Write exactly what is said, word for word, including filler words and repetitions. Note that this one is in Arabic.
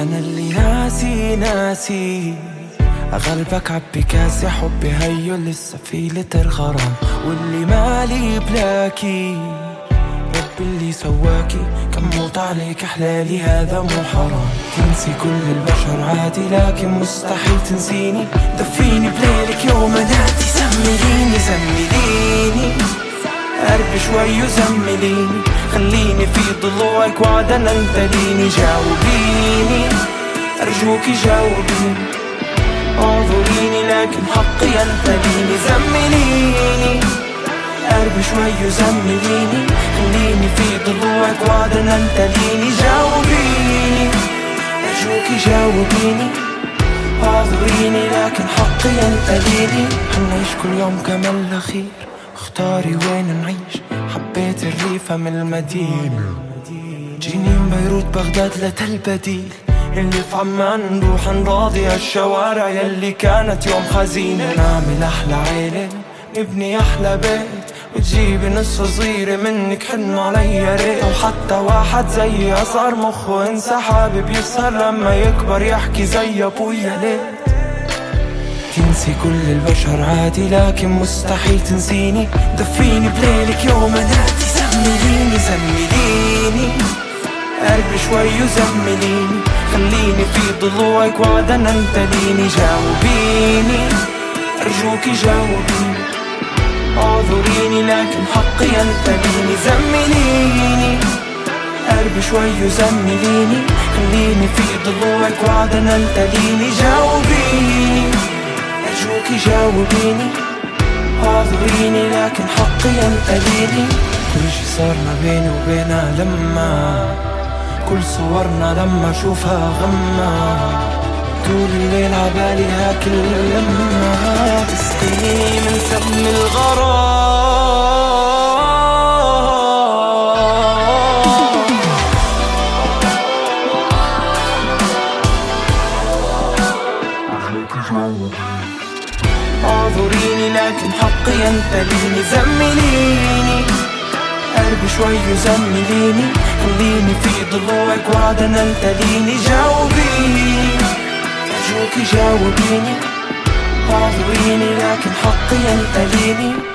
أنا اللي ناسي ناسي أغلبك عبي كاسي حبي هيو لسه في لتر غرام، واللي مالي بلاكي رب اللي سواكي كم موت عليك حلالي هذا مو حرام. تنسي كل البشر عادي لكن مستحيل تنسيني، دفيني بليلك يوم نادي زمليني زمليني قرب شوي وزمليني، خليني في ضلوعك وعدا ننتليني. جاوبيني أرجوكي جاوبيني، اعذريني لكن حقي ينتليني. زمليني قرب شوي وزمليني، خليني في ضلوعك وعدا ننتليني. جاوبيني أرجوكي جاوبيني، اعذريني لكن حقي ينتليني. حنعيش كل يوم كما الأخير، اختاري وين نعيش، حبيت الريفة من المدينة. جنين بيروت بغداد لتل بديل، اللي في عمان نروح نراضي هالشوارع يلي كانت يوم خزينة. نعمل أحلى عيلة نبني أحلى بيت، وتجيبي نص صغيرة منك حن علي ريت. وحتى واحد زيي صار مخه انسى حابب يسهر لما يكبر يحكي زي أبويا ليت. تنسي كل البشر عادي لكن مستحيل تنسيني، دفيني بليلك يوم نادي زمليني زمليني قرب شوي وزمليني، خليني في ضلوعك وعدا ننتليني. جاوبيني أرجوكي جاوبيني، اعذريني لكن حقي ينتليني. زمليني قرب شوي وزمليني، خليني في ضلوعك وعدا ننتليني. جاوبيني أرجوكي جاوبيني، اعذريني لكن حقي ينتليني. كل شي صار ما بيني وبينها لما كل صورنا لما اشوفها غمة، طول الليل عبالي هاكل لما تسقيني من سم الغرام. اعذريني لكن حقي ينتليني. زمليني قرب شوي وزمليني، خليني في ضلوعك وعدا ننتليني. جاوبيني أرجوكي جاوبيني، اعذريني لكن حقي ينتليني.